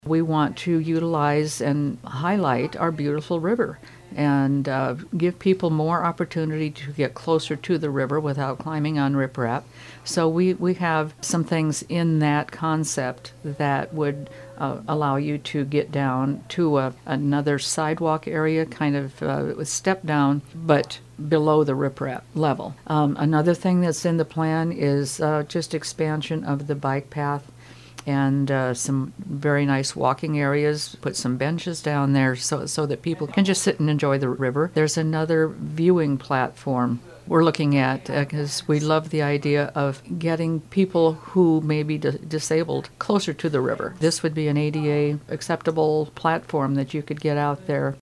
We want to utilize and highlight our beautiful river and give people more opportunity to get closer to the river without climbing on riprap. So we have some things in that concept that would allow you to get down to another sidewalk area, kind of with step down, but below the riprap level. Another thing that's in the plan is just expansion of the bike path and some very nice walking areas. Put some benches down there so that people can just sit and enjoy the river. There's another viewing platform we're looking at because we love the idea of getting people who may be disabled closer to the river. This would be an ADA acceptable platform that you could get out there